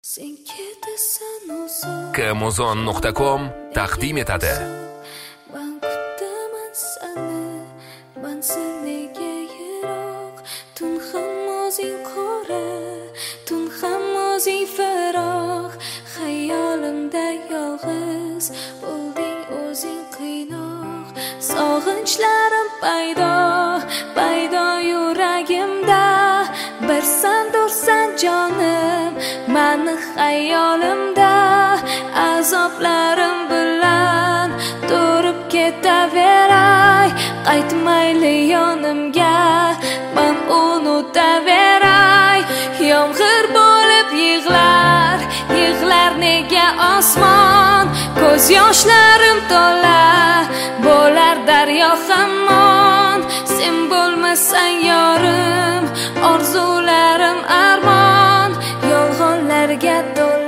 Kamuzon.com taqdim etadi. Man kutaman seni, man senga yiroq. Tun ham o'zing qora, tun ham o'zing faroq. Xayolimda yolg'iz bo'lding o'zing qiynoq. Sog'inchlarim paydo yuragimda. Bir sandursan jonim, mani xayolimda. Azoblarim bilan turib ketaveray, qaytmayli yonimga, men unutaveray. Yomg'ir bo'lib yig'lar nega osmon, ko'z yoshlarim to'la bo'lar daryo hamon. Sen bo'lmasang yorim, orzularim armon, yolg'onlarga to'la.